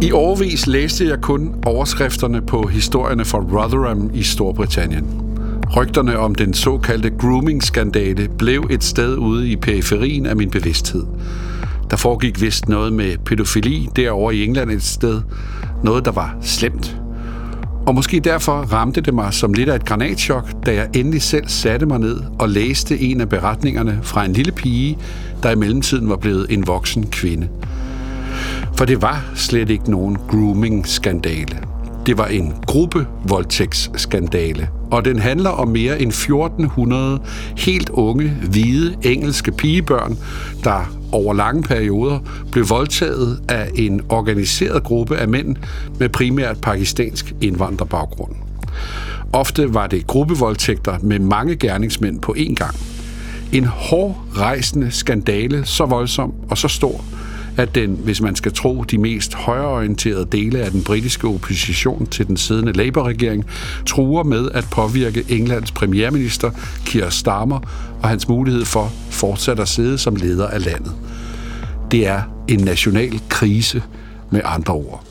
I årevis læste jeg kun overskrifterne på historierne fra Rotherham i Storbritannien. Rygterne om den såkaldte grooming-skandale blev et sted ude i periferien af min bevidsthed. Der foregik vist noget med pædofili derovre i England et sted. Noget, der var slemt. Og måske derfor ramte det mig som lidt af et granatchok, da jeg endelig selv satte mig ned og læste en af beretningerne fra en lille pige, der i mellemtiden var blevet en voksen kvinde. For det var slet ikke nogen grooming-skandale. Det var en gruppevoldtægtsskandale, og den handler om mere end 1400 helt unge, hvide, engelske pigebørn, der over lange perioder blev voldtaget af en organiseret gruppe af mænd med primært pakistansk indvandrerbaggrund. Ofte var det gruppevoldtægter med mange gerningsmænd på én gang. En hårdrejsende skandale, så voldsom og så stor, at den, hvis man skal tro de mest højreorienterede dele af den britiske opposition til den siddende Labour-regering, truer med at påvirke Englands premierminister Keir Starmer og hans mulighed for fortsat at sidde som leder af landet. Det er en national krise med andre ord.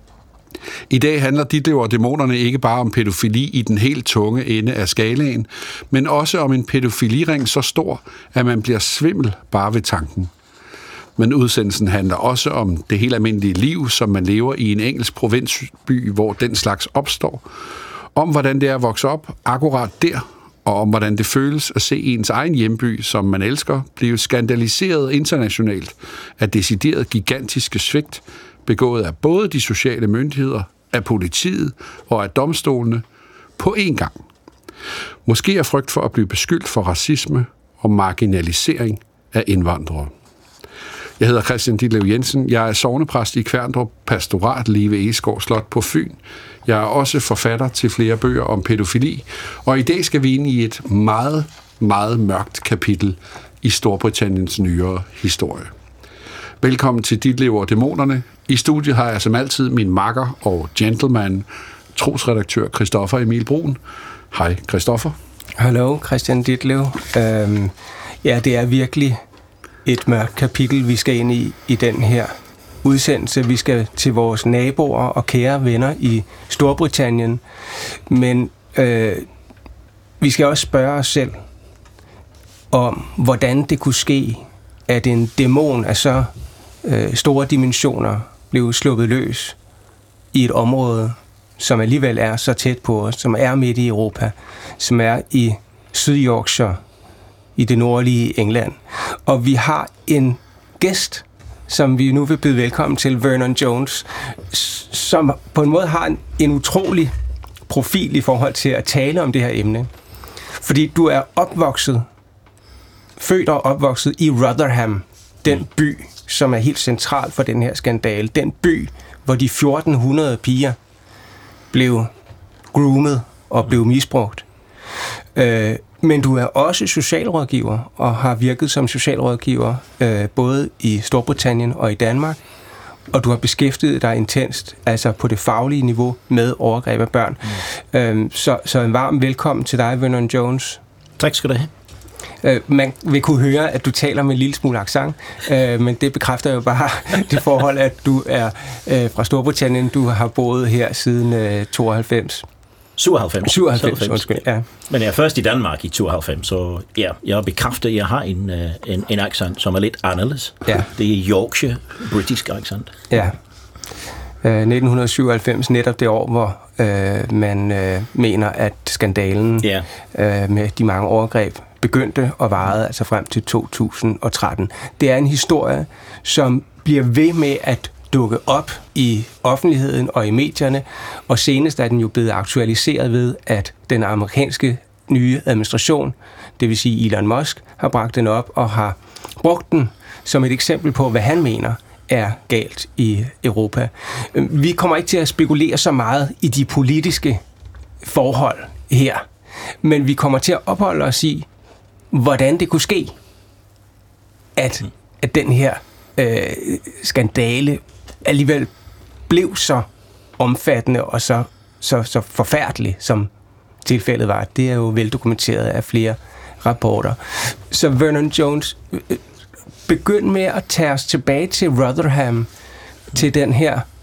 I dag handler Ditlev og Dæmonerne ikke bare om pædofili i den helt tunge ende af skalaen, men også om en pædofiliring så stor, at man bliver svimmel bare ved tanken. Men udsendelsen handler også om det helt almindelige liv, som man lever i en engelsk provinsby, hvor den slags opstår. Om hvordan det er at vokse op akkurat der, og om hvordan det føles at se ens egen hjemby, som man elsker, blive skandaliseret internationalt af decideret gigantiske svigt, begået af både de sociale myndigheder, af politiet og af domstolene på én gang. Måske er frygt for at blive beskyldt for racisme og marginalisering af indvandrere. Jeg hedder Christian Ditlev Jensen. Jeg er sognepræst i Kværndrup Pastorat lige ved Egeskov Slot på Fyn. Jeg er også forfatter til flere bøger om pædofili, og i dag skal vi ind i et meget, meget mørkt kapitel i Storbritanniens nyere historie. Velkommen til Ditlev og Dæmonerne. I studiet har jeg som altid min makker og gentleman, trosredaktør Christoffer Emil Bruun. Hej Christoffer. Hallo Christian Ditlev. Ja, det er virkelig et mørkt kapitel, vi skal ind i den her udsendelse. Vi skal til vores naboer og kære venner i Storbritannien. Men vi skal også spørge os selv om, hvordan det kunne ske, at en dæmon af så store dimensioner blev sluppet løs i et område, som alligevel er så tæt på os, som er midt i Europa, som er i Syd-Yorkshire, i det nordlige England. Og vi har en gæst, som vi nu vil byde velkommen til, Vernon Jones, som på en måde har en utrolig profil i forhold til at tale om det her emne. Fordi du er født og opvokset i Rotherham, den by, som er helt central for den her skandale. Den by, hvor de 1400 piger blev groomet og blev misbrugt. Men du er også socialrådgiver og har virket som socialrådgiver både i Storbritannien og i Danmark. Og du har beskæftiget dig intenst, altså på det faglige niveau, med overgreb af børn. Så en varm velkommen til dig, Vernon Jones. Tak skal du have. Man vil kunne høre, at du taler med en lille smule accent, men det bekræfter jo bare det forhold, at du er fra Storbritannien. Du har boet her siden 97, undskyld, ja. Men jeg er først i Danmark i 92, så ja, jeg bekræfter, at jeg har en accent, som er lidt anderledes. Ja. Det er Yorkshire, britisk accent. Ja. 1997, netop det år, hvor man mener, at skandalen med de mange overgreb begyndte og varede altså frem til 2013. Det er en historie, som bliver ved med at dukke op i offentligheden og i medierne, og senest er den jo blevet aktualiseret ved, at den amerikanske nye administration, det vil sige Elon Musk, har bragt den op og har brugt den som et eksempel på, hvad han mener er galt i Europa. Vi kommer ikke til at spekulere så meget i de politiske forhold her, men vi kommer til at opholde os i, hvordan det kunne ske, at den her skandale alligevel blev så omfattende og så forfærdelig, som tilfældet var. Det er jo veldokumenteret af flere rapporter. Så Vernon Jones, begynd med at tage os tilbage til Rotherham, til den her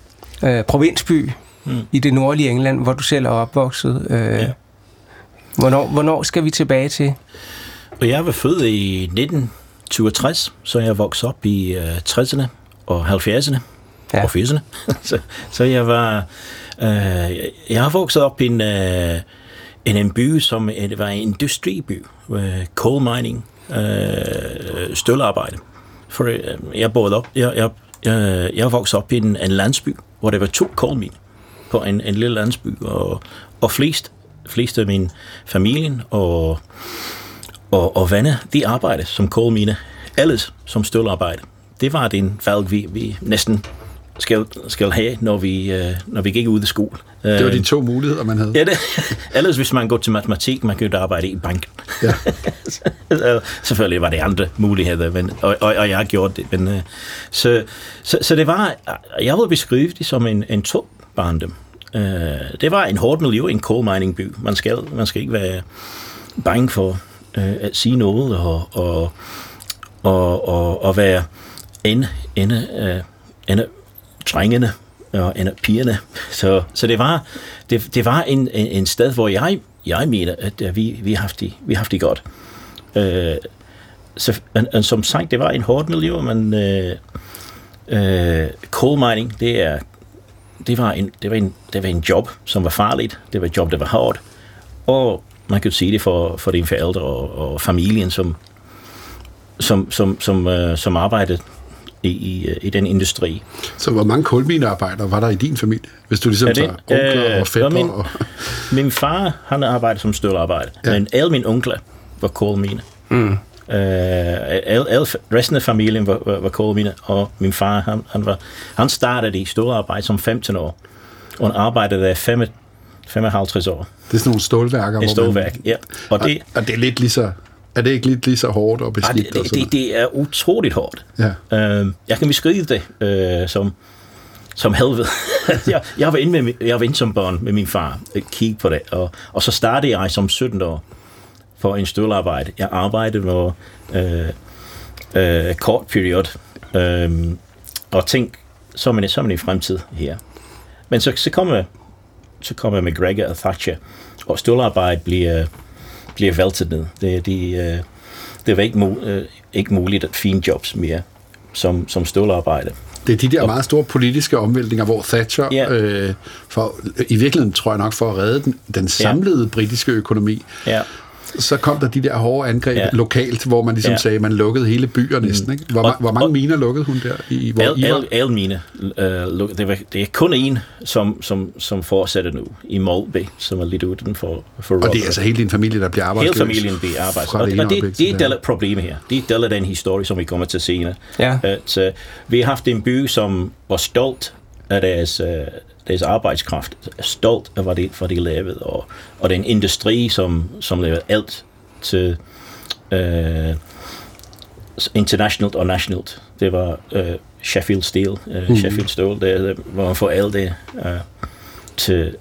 provinsby i det nordlige England, hvor du selv er opvokset. Hvornår skal vi tilbage til? Og jeg var født i 1962, så jeg voksede op i 60'erne og 70'erne og 80'erne. så jeg har vokset op i en by, som var en industriby, coal mining, støllearbejde. For jeg boede op, jeg voksede op i en landsby, hvor der var 2 kulminer på en lille landsby, og flest af min familien og venner, de arbejdede som kulminer, ellers som støllearbejde. Det var den valg, vi næsten skal have, når vi gik ud af skole. Det var de 2 muligheder, man havde. Ja, ellers hvis man går til matematik, man kan jo arbejde i banken. Ja. Selvfølgelig var det andre muligheder, og jeg gjorde det. Men, så det var, jeg vil beskrive det som en top barndom. Det var en hårdt miljø, en coal mining by. Man skal ikke være bange for at sige noget og være en drengene og en af pigerne. Så det var en sted, hvor jeg mener, at vi har haft det godt. Som sagt, det var en hårdt miljø, men coal mining, det var en job, som var farligt. Det var et job, der var hårdt. Og man kunne sige det for dine forældre og familien, som arbejdede i den industri. Så hvor mange kulminearbejdere var der i din familie? Hvis du ligesom tager onkler og fætter? Min far, han arbejdede som støllearbejder, men alle mine onkler var kulminer. Resten af familien var kulminer, og min far, han startede i støllearbejde som 15 år, og han arbejdede der 55 år. Det er sådan nogle stålværker. Et stålværk, ja. Og det er lidt lige så... Er det ikke lidt lige så hårdt og beskidt? Det er utroligt hårdt. Ja. Jeg kan beskrive det som helvede. jeg var inde som barn med min far og kigge på det, og så startede jeg som 17 år for en støllearbejde. Jeg arbejdede med kort period og tænkte, så er man i fremtid her. Men så kommer McGregor og Thatcher, og støllearbejde bliver væltet ned. Det var ikke muligt at finde jobs mere som støllearbejde. Det er de der meget store politiske omvæltninger, hvor Thatcher, i virkeligheden tror jeg nok for at redde den samlede britiske økonomi, så kom der de der hårde angreb lokalt, hvor man ligesom sagde, man lukkede hele byer næsten. Ikke? Hvor mange miner lukkede hun der? Alle miner. Det er kun en, som fortsætter nu i Molby, som er lidt uden for og det er altså hele din familie, der bliver arbejdsløs? Hele familien bliver arbejdsløs. Og det er et problem her. Det er et del af den historie, som vi kommer til senere. Ja. Vi har haft en by, som var stolt af deres arbejdskraft, stolt af, hvad de lavede, og den industri, som lavede alt til internationalt og nationalt. Det var Sheffield Steel, Sheffield Steel, der hvor man får alt det til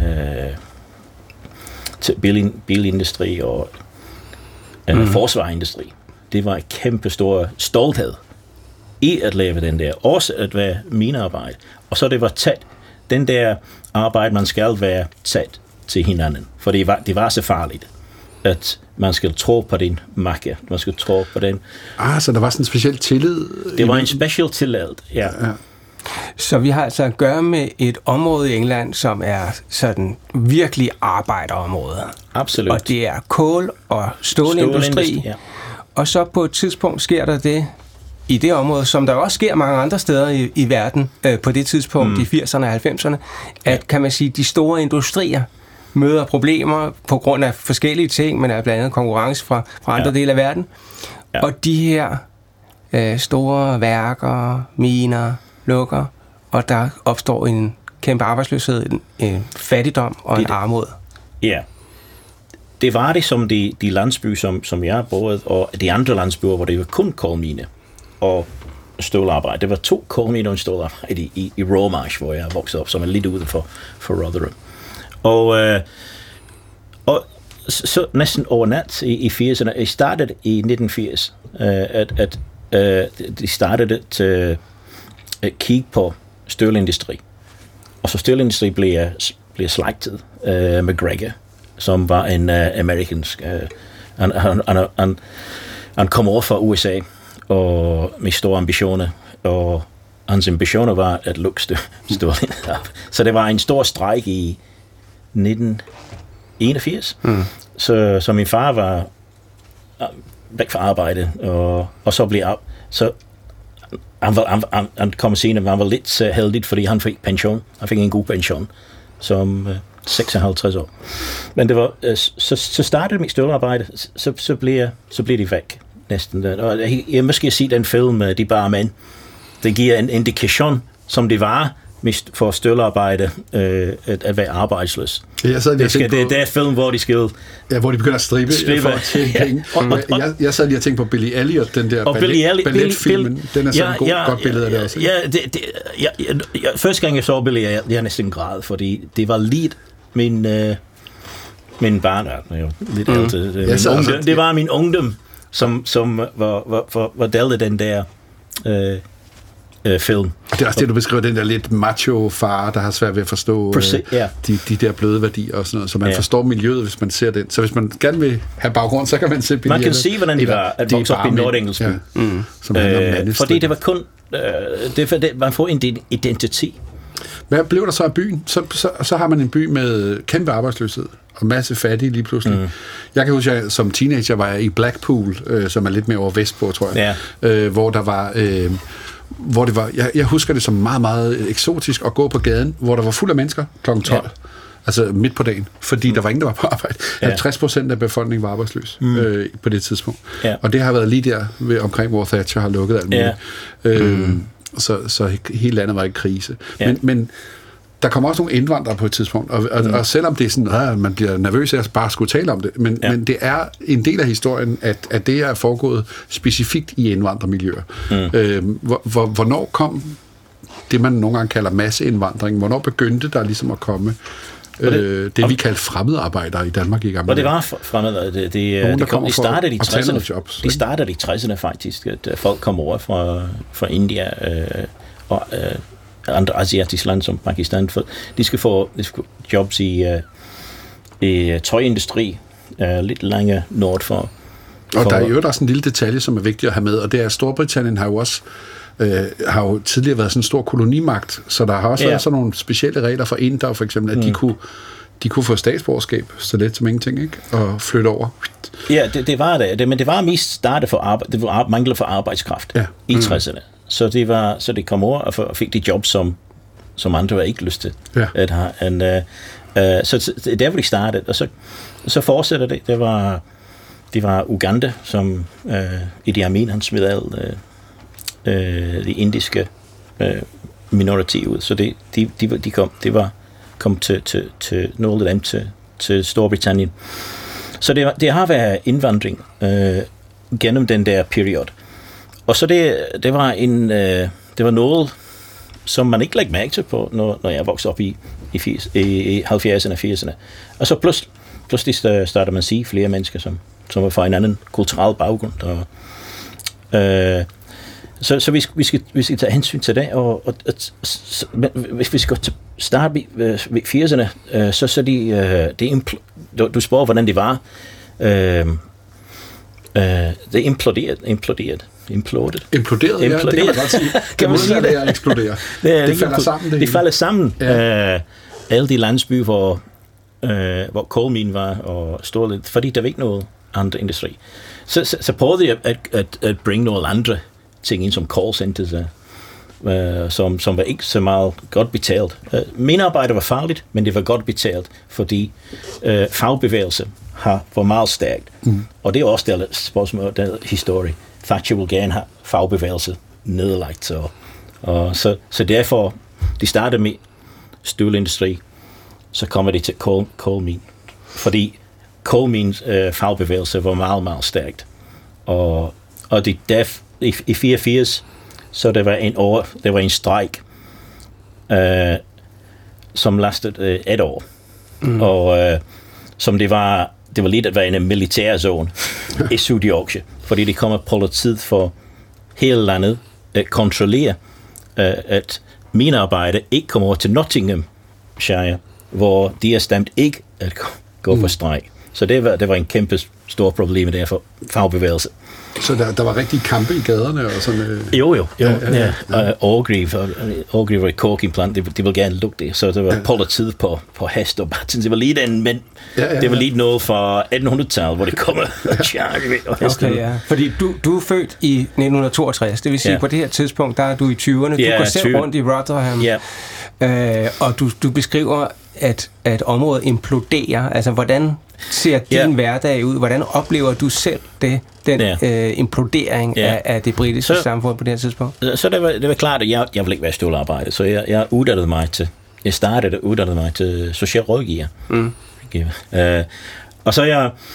bilindustri og forsvarsindustri. Det var en kæmpe stor stolthed i at lave den der, også at være minearbejde. Og så det var tæt. Den der arbejde, man skal være tæt til hinanden. For det var så farligt, at man skal tro på din makker. Man skal tro på den. Så der var sådan en speciel tillid? Det var en speciel tillid, ja. Så vi har altså at gøre med et område i England, som er sådan virkelig arbejderområde. Absolut. Og det er kul og stålindustri. Ja. Og så på et tidspunkt sker der det i det område, som der også sker mange andre steder i verden på det tidspunkt, i 80'erne og 90'erne, at kan man sige, de store industrier møder problemer på grund af forskellige ting, men er blandt andet konkurrence fra andre dele af verden. Ja. Og de her store værker, miner, lukker, og der opstår en kæmpe arbejdsløshed, en fattigdom og en armod. Ja. Det var det som de landsbyer, som jeg boede, og de andre landsbyer, hvor det var kun kulmine og stålarbejde. Det var 2 kulminer og stålarbejde i Rawmarsh, hvor jeg voksede op, som er lidt uden for Rotherham. Og så næsten overnat i 80'erne, jeg startede i 1980, de startede at kigge på stølindustri. Og så stålindustri blev slagtet McGregor, som var en amerikansk... Han kom over fra USA og med store ambitioner, og hans ambitioner var at lukke stålindustri. Så det var en stor strejke i 1981. Så min far var væk fra arbejde, og så blev så han kom senere, men han var lidt heldig, fordi han fik pension. Han fik en god pension som 56 år. Men det var så startede mit stålarbejde, så blev de væk næsten. Og jeg måske se den film De bare mænd. Det giver en indikation, som det var for stålarbejde at være arbejdsløs. Det er film, hvor de skal... Ja, hvor de begynder at stribe for at tjene penge. Jeg sad lige og tænkte på Billy Elliot, den der balletfilmen. Den er sådan et godt billede af det også. Første gang jeg så Billy Elliot, jeg næsten græd, fordi det var lidt min barn, lidt ældre. Det var min ungdom, som var delt den der... film. Og det er også det, du beskriver, den der lidt macho-far, der har svært ved at forstå de der bløde værdier og sådan noget, så man forstår miljøet, hvis man ser den. Så hvis man gerne vil have baggrund, så kan man se billetter. Man kan se, hvordan de var at vokse op i Nordengelsk by. Fordi det var kun... man får en identitet. Hvad blev der så af byen? Så har man en by med kæmpe arbejdsløshed og masse fattige lige pludselig. Jeg kan huske, at som teenager var jeg i Blackpool, som er lidt mere over vestpå, tror jeg, hvor der var... hvor det var, jeg husker det som meget, meget eksotisk at gå på gaden, hvor der var fuld af mennesker kl. 12, altså midt på dagen, fordi der var ingen, der var på arbejde. 50% af befolkningen var arbejdsløs på det tidspunkt. Og det har været lige der omkring, hvor Thatcher har lukket alt muligt. Så hele landet var i krise. Men der kommer også nogle indvandrere på et tidspunkt, og selvom det er sådan, man bliver nervøs af at bare skulle tale om det, men det er en del af historien, at det er foregået specifikt i indvandrermiljøer. Hvornår kom det, man nogle gange kalder masseindvandring? Hvornår begyndte der ligesom at komme det vi kaldte fremmedarbejdere i Danmark i gamle? Og det var fremmedarbejdere. De startede i 60'erne faktisk, at folk kom over fra India og andre asiatiske lande som Pakistan. De skal få jobs i tøjindustri lidt længere nord for. Og der er jo også en lille detalje, som er vigtig at have med, og det er, at Storbritannien har jo også har jo tidligere været sådan en stor kolonimagt, så der har også været sådan nogle specielle regler for indere, for eksempel, at de kunne få statsborgerskab så let som ingenting, ikke? Og flytte over. Ja, det var det. Men det var mest startet for det var mangel for arbejdskraft i 60'erne. Så de kom over og fik de job, som andre ikke lyst til at have. Så det er, hvor de startede, og så fortsætter det. Det var Uganda, som Idi Amin, han smed alt de indiske minoriteter ud. Så de kom til nogle af dem til Storbritannien. Så det har været indvandring gennem den der periode. Og så det var noget, som man ikke lægger mærke til på, når jeg voksede op i 70'erne og 80'erne. Og så pludselig starter man at se flere mennesker, som var fra en anden kulturel baggrund. Så vi skal tage hensyn til det, og hvis vi skal starte ved 80'erne, så du spørger, hvordan det var. Det imploderede, ja, det kan man godt sige. Kan man sige det? Det eksploderer. Det falder sammen. Det falder sammen. Ja. Alle de landsbyer, hvor kulminen var og stålet, fordi der var ikke noget andre industri. Så prøvede jeg at bringe noget andre ting ind som call centers, som var ikke så meget godt betalt. Mine arbejde var farligt, men det var godt betalt, fordi fagbevægelse var meget stærkt. Og det er også der spørgsmål, der historie. Thatcher vil gerne have fagbevægelse nedlagt. Så derfor, de startede med stålindustri, så kommer de til kulmin. Fordi kulmins fagbevægelse var meget, meget stærkt. Og i 84, så der var en strejk, som lastede et år. Og som det var lidt at være en militærzone i Sydyorkshire, fordi det kommer politiet for hele landet at kontrollere, at mine arbejde ikke kommer over til Nottinghamshire, hvor de har stemt ikke at gå på strejk. Så det var en kæmpe stor problem der for fagbevægelse. Så der var rigtig kampe i gaderne og sådan? Jo. Orgreave var et korkimplant, de ville gerne lukke det, så det var politiet på hest og batten. Det var lige den, men det var lige noget fra 1800-tallet, hvor det kommer og hesten. Okay, ja. Fordi du er født i 1962, det vil sige, på det her tidspunkt, der er du i 20'erne. Du går selv rundt i Rotherham, og du beskriver, at området imploderer. Altså, hvordan ser din hverdag ud? Hvordan oplever du selv den implodering af det britiske samfund på det her tidspunkt? Så det var klart, at jeg ville ikke være stålarbejder, så jeg uddannede mig til social rådgiver. Og så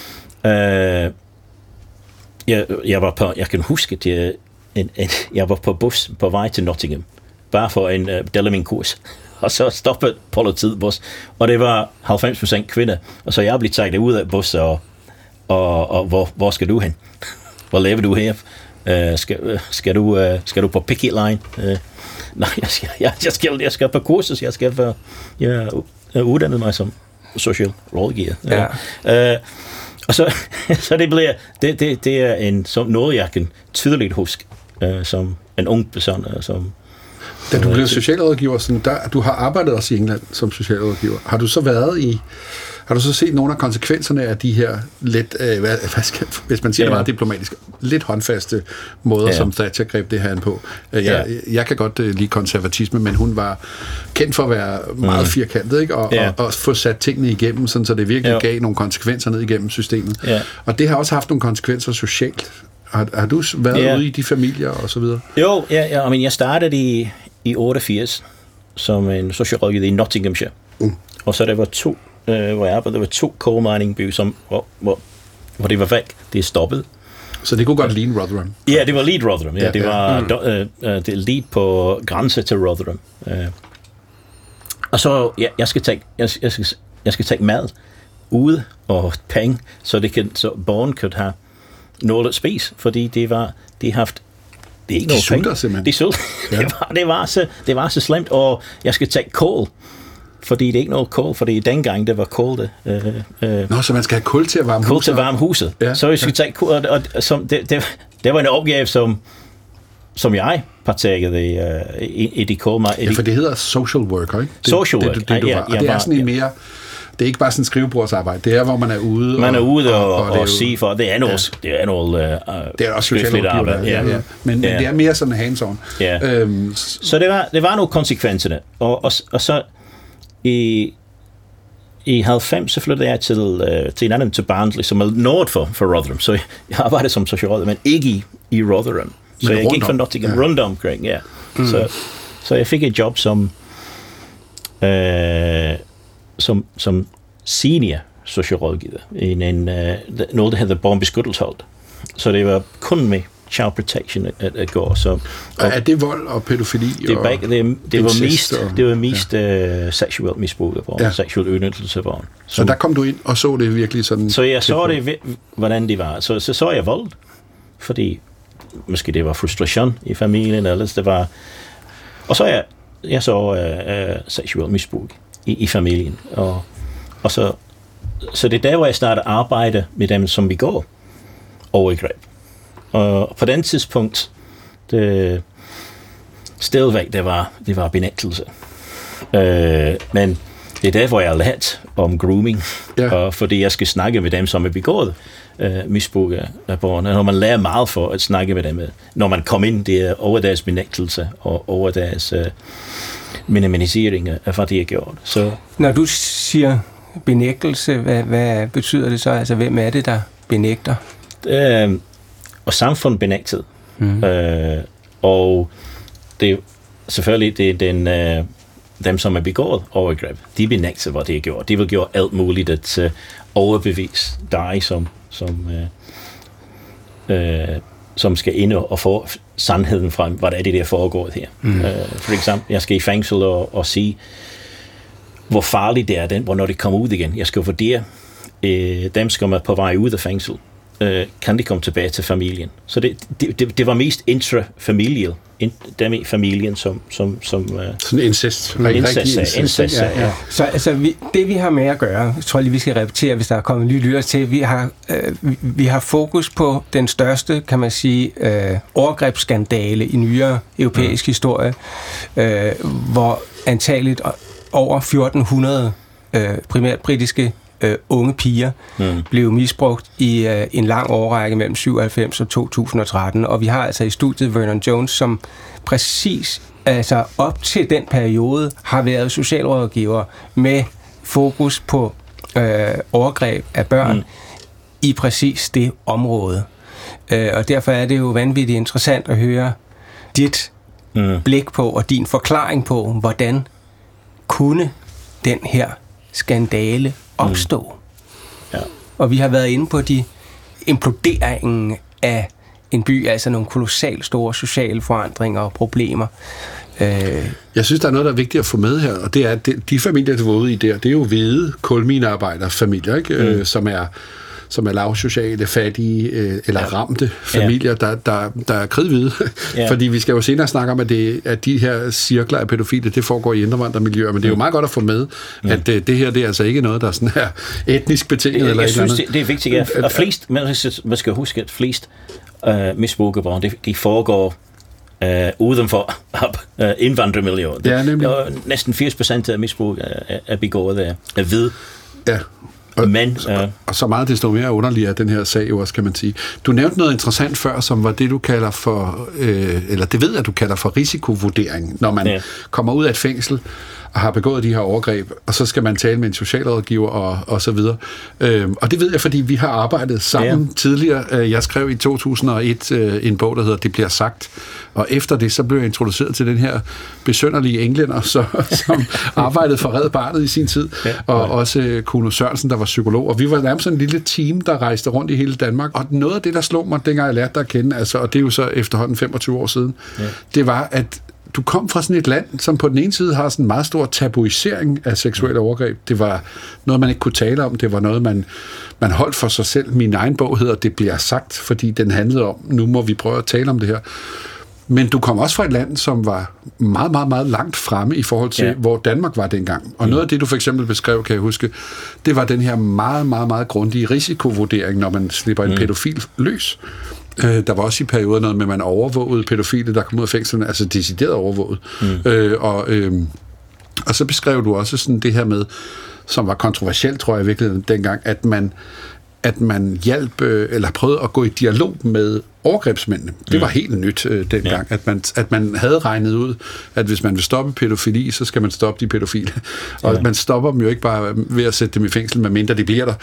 jeg kan huske, at jeg var på bus på vej til Nottingham, bare for en del af min kurs. Og så stoppede politiet bus, og det var 90% kvinder. Og så jeg blev taget ud af bus, og hvor skal du hen? Hvor lever du her? Skal du på picket line? Nej, jeg skal på kursus. Jeg uddannet mig som social rådgiver. Og så det bliver det er som noget jeg kan tydeligt huske som en ung person som. Da du blev socialrådgiver, du har arbejdet også i England som socialrådgiver. Har du så set nogle af konsekvenserne af de her lidt, hvis man siger det meget diplomatisk, lidt håndfaste måder, som Thatcher greb det her an på? Jeg kan godt lide konservatisme, men hun var kendt for at være meget firkantet, ikke? Og få sat tingene igennem, sådan, så det virkelig gav nogle konsekvenser ned igennem systemet. Og det har også haft nogle konsekvenser socialt. Har du været ude i de familier og så videre? Jo, jeg startede i 88 som en socialrådgiver i Nottinghamshire. Og så der var hvor jeg arbejdede, der var 2 coal mining byer, hvor det var væk. Det er stoppet. Så det kunne godt ligne Rotherham? Ja, det var lige Rotherham. Ja, det var det lige på grænse til Rotherham. Og så jeg skal tage mad ude og penge, så borgerne kunne have noget at spise, fordi det er ikke noget penge. Simpelthen. De sulter. Det var så slemt, og jeg skal tage kål, fordi det er ikke noget kål, fordi dengang det var kål. Så man skal have kul til at varme huset? Kul til at varme huset. Ja. Så jeg skal tage kål, og det var en opgave, som jeg partagede i de kål. For det hedder social worker, ikke? Social work. Og det er sådan en mere. Det er ikke bare sådan skrivebordsarbejde. Det er, hvor man er ude. Man er ude og sige for. Det er noget. Det er også socialt arbejde. Ja. Men det er mere sådan hands-on. Ja. Så det var nogle konsekvenser. Og så i 90 så flyttede jeg til en anden til Barnsley, som er nord for Rotherham. Så jeg arbejdede som socialrådgiver, men ikke i Rotherham. Så jeg gik fra Nottingham rundt omkring. Ja. Så jeg fik et job som senior socialrådgiver i noget, der hedder børnebeskyttelseshold. Så det var kun med child protection at gå. Så, er det vold og pædofili? Det var mest seksuelt misbrug af børn, seksuel udnyttelse af børn. Så der kom du ind og så det virkelig sådan? Så jeg så det, hvordan det var. Så jeg vold, fordi måske det var frustration i familien, eller det var. Og så jeg så seksuelt misbrug i familien, og så det er der, hvor jeg startede at arbejde med dem, som begår overgreb. Og på den tidspunkt, stadigvæk, det var benægtelse. Men det er der, hvor jeg har lært om grooming, fordi jeg skal snakke med dem, som er begået misbrug af børn. Og når man lærer meget for at snakke med dem, når man kommer ind, det er over deres benægtelse og over deres minimalisering af, hvad de har gjort. Så når du siger benægtelse, hvad betyder det så? Altså, hvem er det, der benægter? Og samfund benægtet. Og det selvfølgelig det er dem, som er begået overgreb. De benægter, hvad de har gjort. De vil gøre alt muligt at overbevise dig, som skal ind og få sandheden frem, hvad er det, der foregår her. For eksempel, jeg skal i fængsel og sige, hvor farligt det er, hvornår de kommer ud igen. Jeg skal vurdere dem, som er på vej ud af fængsel. kan de komme tilbage til familien. Så det var mest intrafamilial, familien som sådan incest. Incest, ja. Så altså, det vi har med at gøre, jeg tror lige vi skal repetere, hvis der er kommet nye lytter til, vi har fokus på den største, kan man sige, overgrebsskandale i nyere europæisk historie, hvor antageligt over 1400 primært britiske unge piger blev misbrugt i en lang årrække mellem 97 og 2013. Og vi har altså i studiet Vernon Jones, som præcis altså op til den periode har været socialrådgiver med fokus på overgreb af børn i præcis det område. Og derfor er det jo vanvittigt interessant at høre dit blik på og din forklaring på, hvordan kunne den her skandale opstå. Ja. Og vi har været inde på imploderingen af en by, altså nogle kolossalt store sociale forandringer og problemer. Jeg synes, der er noget, der er vigtigt at få med her, og det er, at de familier, der var ude i det er jo hvide kulminearbejderfamilier, ikke? Som er lavsociale, fattige eller ramte familier, der er kridhvide. Fordi vi skal jo senere snakke om, at de her cirkler af pædofile, det foregår i indvandrermiljøer, men det er jo meget godt at få med, at det her, det er altså ikke noget, der er sådan her etnisk betinget eller et eller andet. Det er vigtigt, at flest, man skal huske, at flest misbrugerbørn, de foregår uden for indvandrermiljøer. Ja, nemlig. Næsten 80% af misbrug er begået af hvide. Ja. Og så meget desto mere underlig er den her sag også, kan man sige. Du nævnte noget interessant før, som var det, du kalder for, eller det ved jeg, du kalder for risikovurdering, når man kommer ud af et fængsel og har begået de her overgreb, og så skal man tale med en socialrådgiver og så videre. Og det ved jeg, fordi vi har arbejdet sammen tidligere. Jeg skrev i 2001 en bog, der hedder Det bliver sagt, og efter det, så blev jeg introduceret til den her besynderlige englænder, som arbejdede for Red Barnet i sin tid, og også Kuno Sørensen, der var psykolog, og vi var nærmest sådan en lille team, der rejste rundt i hele Danmark, og noget af det, der slog mig, dengang jeg lærte dig at kende, altså, og det er jo så efterhånden 25 år siden, det var, at du kom fra sådan et land, som på den ene side har sådan en meget stor tabuisering af seksuelle overgreb. Det var noget, man ikke kunne tale om. Det var noget, man holdt for sig selv. Min egen bog hedder Det bliver sagt, fordi den handlede om, nu må vi prøve at tale om det her. Men du kom også fra et land, som var meget, meget, meget langt fremme i forhold til, hvor Danmark var dengang. Og noget af det, du for eksempel beskrev, kan jeg huske, det var den her meget, meget, meget grundige risikovurdering, når man slipper en pædofil løs. Der var også i perioder noget med, at man overvågede pædofile, der kom ud af fængslerne, altså decideret overvåget. Og så beskrev du også sådan det her med, som var kontroversielt, tror jeg virkelig dengang, at man hjalp, eller prøvede at gå i dialog med overgrebsmændene. Det var helt nyt dengang, at man havde regnet ud, at hvis man vil stoppe pædofili, så skal man stoppe de pædofile. Og man stopper dem jo ikke bare ved at sætte dem i fængsel, medmindre de bliver der.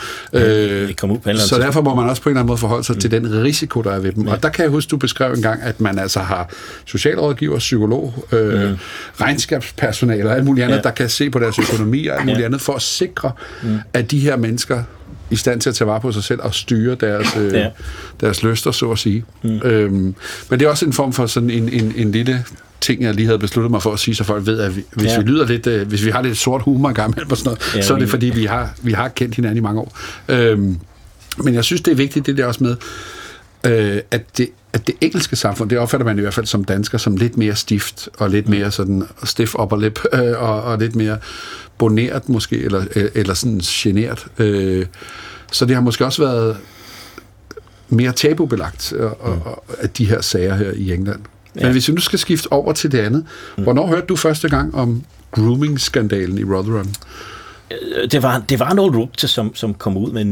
Så derfor må man også på en eller anden måde forholde sig til den risiko, der er ved dem. Og der kan jeg huske, du beskrev en gang, at man altså har socialrådgiver, psykolog, regnskabspersonale og alt muligt andet, der kan se på deres økonomi og alt muligt andet, for at sikre, at de her mennesker i stand til at tage vare på sig selv og styre deres lyster, så at sige. Men det er også en form for sådan en lille ting, jeg lige havde besluttet mig for at sige, så folk ved, at hvis vi lyder lidt, hvis vi har lidt sort humor gammel og sådan noget, så er det fordi, vi har kendt hinanden i mange år. Men jeg synes, det er vigtigt, det der også med, at det engelske samfund, det opfatter man i hvert fald som dansker, som lidt mere stift, og lidt mere sådan stiff upper lip, og lidt mere boneret måske, eller sådan genert. Så det har måske også været mere tabubelagt af de her sager her i England. Men hvis vi nu skal skifte over til det andet, hvornår hørte du første gang om grooming-skandalen i Rotherham? Det var noget rygte, som kom ud, men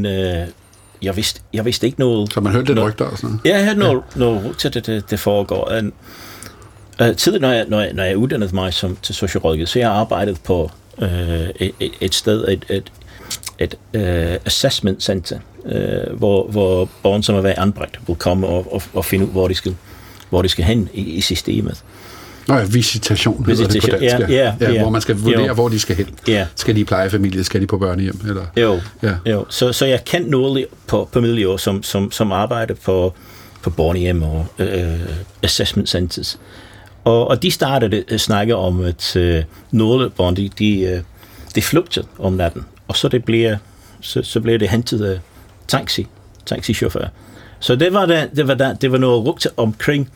jeg vidste ikke noget. Så man hørte lidt rygter og sådan noget? Ja, jeg hørte noget rygte, det foregår. Tidligere, når jeg uddannede mig til socialrådgiver, så jeg arbejdet på et sted, et assessment center, hvor børn, som er været anbragt, vil komme og finde ud, hvor de skal hen i systemet. Visitation hedder det på dansk. Hvor man skal vurdere, hvor de skal hen. Skal de i plejefamilie, skal de på børnehjem? Eller? Jo. Så jeg kendte noget på miljøer, som arbejder på børnehjem og assessment centers. Og de startede at snakke om, at nogle børn, de flygtede om natten, og så bliver det hentet af taxichauffør. Så det var noget rugt omkring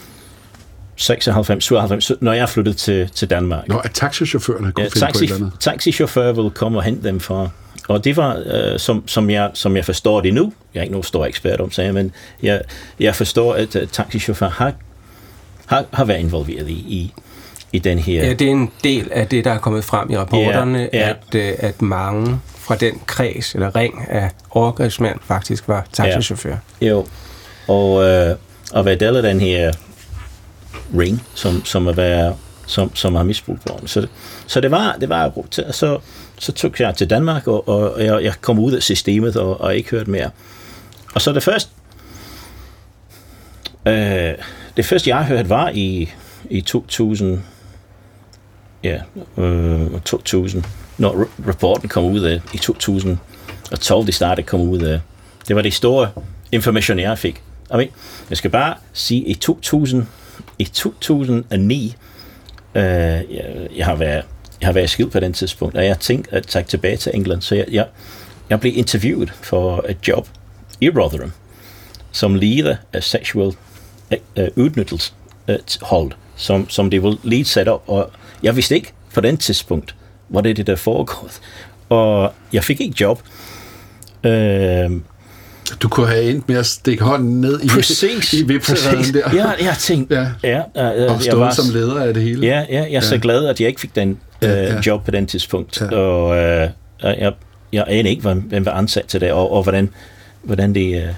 96, 97, når jeg flyttede til Danmark. Nå, at taxichaufførerne kunne finde på et eller andet. Taxichauffører ville komme og hente dem fra. Og det var, som jeg forstår det nu, jeg er ikke nogen stor ekspert om sagen, men jeg forstår, at taxichauffører har været involveret i den her. Ja, det er en del af det, der er kommet frem i rapporterne, at mange fra den kreds eller ring af overgrebsmænd faktisk var taxichauffører. Ja. Jo, og hvad del af den her ring, som har misbrugt børn. Så det var så tog jeg til Danmark, og jeg kom ud af systemet og ikke hørt mere. Og så det første jeg hørte var i 2000, når rapporten kom ud af i 2012, det startede kom ud af. Det var det store information jeg fik. Jeg skal bare sige i 2009 jeg har været skilt på den tidspunkt, og jeg tænkte at tage tilbage til England, så jeg blev interviewet for et job i Rotherham som leder af sexual udnyttelseshold, som det ville lige sætte op, og jeg vidste ikke på den tidspunkt, hvor det der foregået, og jeg fik ikke job. Du kunne have endt med at stikke hånden ned i vipseræden der. Jeg tænkte, og stå som leder af det hele. Jeg er så glad, at jeg ikke fik den job på den tidspunkt. Ja. Og jeg aner ikke, hvem var ansat til det, og hvordan det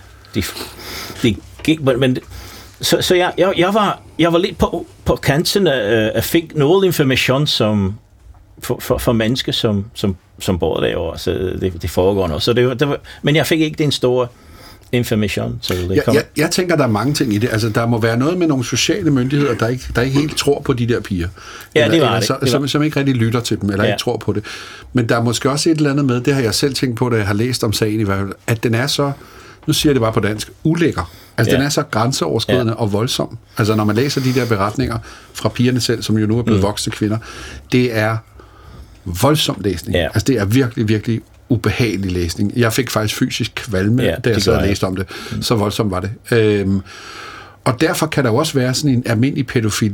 gik. Men så jeg var lidt på kanten af fik noget information som for mennesker som bor derovre, så det foregår noget. Så det var, men jeg fik ikke den store information. Jeg tænker, der er mange ting i det. Altså, der må være noget med nogle sociale myndigheder, der ikke helt tror på de der piger. Som ikke rigtig lytter til dem, eller ikke tror på det. Men der er måske også et eller andet med, det har jeg selv tænkt på, da jeg har læst om sagen i hvert fald, at den er så, nu siger jeg det bare på dansk, ulækker. Altså, den er så grænseoverskridende og voldsom. Altså, når man læser de der beretninger fra pigerne selv, som jo nu er blevet voksne kvinder, det er voldsom læsning. Ja. Altså, det er virkelig, virkelig ubehagelig læsning. Jeg fik faktisk fysisk kvalme, da jeg sad og læste om det. Så voldsomt var det. Og derfor kan der jo også være sådan en almindelig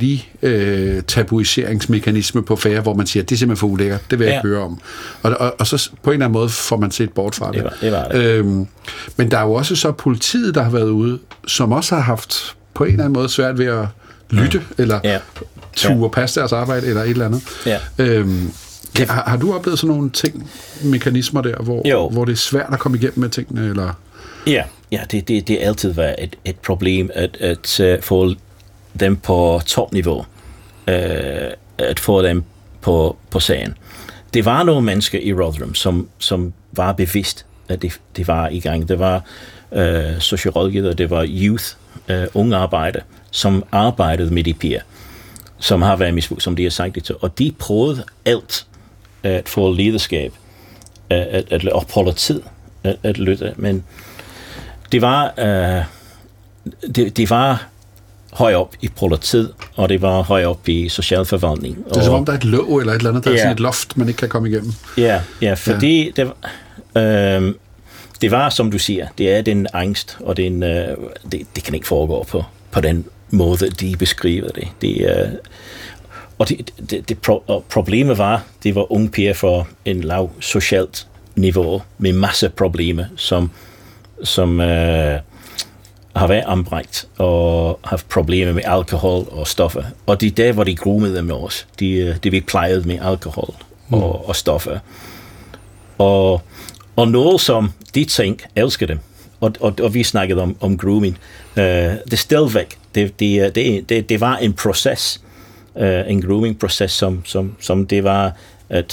pædofili-tabuiseringsmekanisme på færre, hvor man siger, det er simpelthen for ulækkert, det vil jeg ikke høre om. Og så på en eller anden måde får man set bort fra det. Det var det. Men der er jo også så politiet, der har været ude, som også har haft på en eller anden måde svært ved at lytte, eller ture passe deres arbejde, eller et eller andet. Ja. Har du oplevet sådan nogle mekanismer der, hvor det er svært at komme igennem med tingene, eller? Ja, det altid været et problem at få dem på topniveau, at få dem på sagen. Det var nogle mennesker i Rotherham, som var bevidst, at det var i gang. Det var socialrådgivere, det var youth, unge arbejdere, som arbejdede med de piger, som har været misbrug, som de har sagt det til. Og de prøvede alt at få lederskab, at opholde tid, at lytte. Men det var højt op i politiet, og det var højt op i socialforvaltning. Det er som om, der er et låg eller et eller andet, der er sådan et loft, man ikke kan komme igennem. Ja, fordi det var, som du siger, det er den angst, og det kan ikke foregå på den måde, de beskriver det. Og problemet var, det var unge piger for en lav socialt niveau, med masse problemer, som har været anbragt og haft problemer med alkohol og stoffer. Og det er der, hvor de groomede dem også. De blev plejet med alkohol og stoffer. Og noget, som de tænkte, elsker dem. Og vi snakkede om grooming. Det er stadigvæk. Det var en proces, en grooming-proces, som det var, at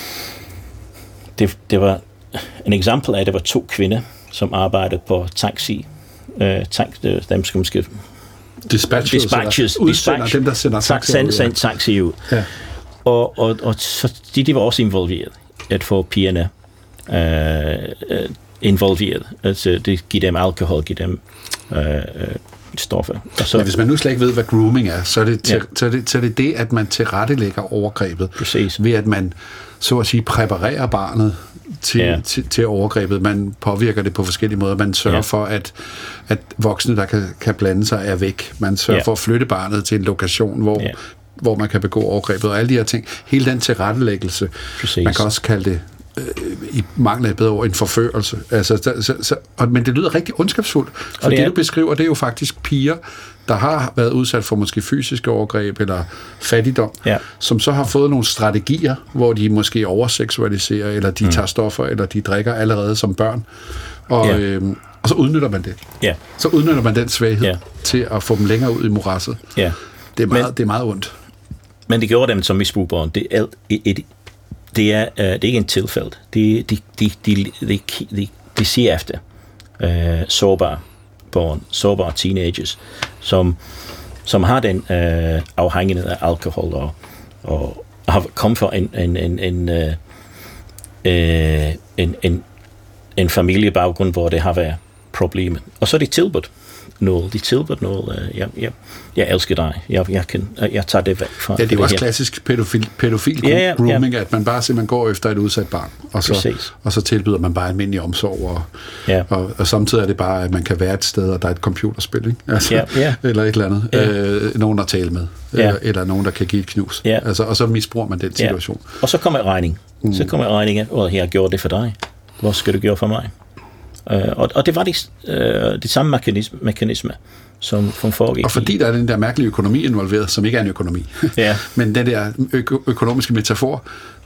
det var en eksempel af, at der var 2 kvinder, som arbejdede på taxi. Dem skal måske... Dispatches, dem, der sender taxi ud. Ja. Og så de var også involveret at få pigerne involveret. Altså, det giver dem alkohol, giver dem stoffer. Så, hvis man nu slet ikke ved, hvad grooming er, så er det, at man tilrettelægger overgrebet. Præcis. Ved at man, så at sige, præparerer barnet til overgrebet. Man påvirker det på forskellige måder. Man sørger for, at voksne, der kan blande sig, er væk. Man sørger for at flytte barnet til en lokation, hvor man kan begå overgrebet, og alle de her ting. Hele den tilrettelæggelse. Præcis. Man kan også kalde det i mangel af et bedre ord, en forførelse. Altså, men det lyder rigtig ondskabsfuldt, for det du beskriver, det er jo faktisk piger, der har været udsat for måske fysiske overgreb eller fattigdom, som så har fået nogle strategier, hvor de måske overseksualiserer, eller de tager stoffer, eller de drikker allerede som børn, og så udnytter man det. Så udnytter man den svaghed til at få dem længere ud i morasset. Det er meget ondt. Men det gjorde dem som misbrugbørn. Det er ikke en tilfælde. De siger efter sårbare børn, sårbare teenagers, som har den afhængighed af alkohol og har kommet fra en familiebaggrund, hvor det har været problemet. Og så er det tilbudt noget. Jeg elsker dig. Jeg tager det væk fra det er jo også klassisk pædofil grooming, at man bare simpelthen går efter et udsat barn, og så tilbyder man bare almindelig omsorg, og samtidig er det bare, at man kan være et sted, og der er et computerspil, ikke? Altså, eller et eller andet. Nogen at tale med, eller nogen, der kan give et knus. Altså, og så misbruger man den situation. Og så kommer regning. Så kommer regningen, jeg gjorde det for dig. Hvad skal du gøre for mig? Og det var det samme mekanisme, som foregik. Og fordi der er den der mærkelige økonomi involveret, som ikke er en økonomi, men den der økonomiske metafor,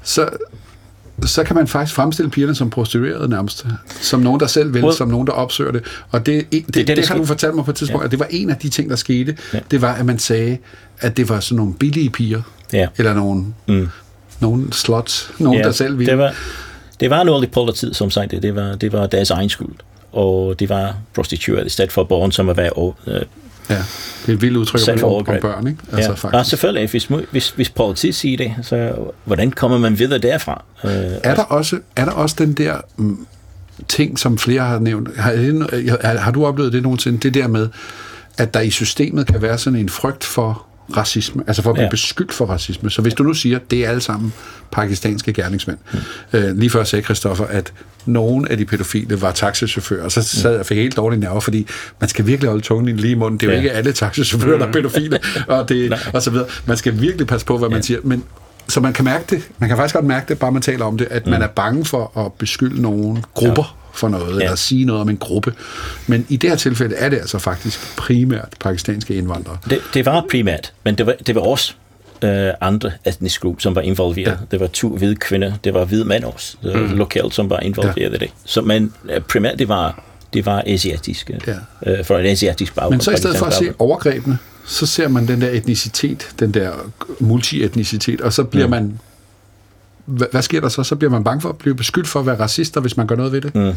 så kan man faktisk fremstille pigerne som prostituerede nærmest. Som nogen, der selv vil, som nogen, der opsøger det. Og det har du fortalt mig på et tidspunkt, at det var en af de ting, der skete. Det var, at man sagde, at det var sådan nogle billige piger, eller nogle slots, der selv ville. Det var noget i politiet, som sagde det. Det var deres egen skyld. Og det var prostitueret i stedet for børn, som var været det er et vildt udtryk om børn, ikke? Altså, faktisk. Ja, selvfølgelig. Hvis politiet siger det, så hvordan kommer man videre derfra? Er der også den der ting, som flere har nævnt? Har du oplevet det nogensinde? Det der med, at der i systemet kan være sådan en frygt for racisme, altså for at blive beskyldt for racisme. Så hvis du nu siger, at det er alle sammen pakistanske gerningsmænd. Lige før sagde Christoffer, at nogle af de pædofile var taxichauffører, og så sad jeg fik helt dårlige nerver, fordi man skal virkelig holde tungen lige i munden. Det er jo ikke alle taxichauffører, der er pædofile, og så videre. Man skal virkelig passe på, hvad man siger. Men så man kan mærke det. Man kan faktisk godt mærke det, bare man taler om det, at man er bange for at beskylde nogle grupper for noget, eller sige noget om en gruppe. Men i det her tilfælde er det altså faktisk primært pakistanske indvandrere. Det var primært, men det var også andre etniske grupper, som var involveret. Det var 2 hvide kvinder, det var hvide mænd også, lokalt, som var involveret i det. Så, men primært, det var asiatiske, for en asiatisk baggrund. Men så i stedet for at se overgrebene, så ser man den der etnicitet, den der multietnicitet, og så bliver man... Hvad sker der så? Så bliver man bange for at blive beskyldt for at være racister, hvis man gør noget ved det?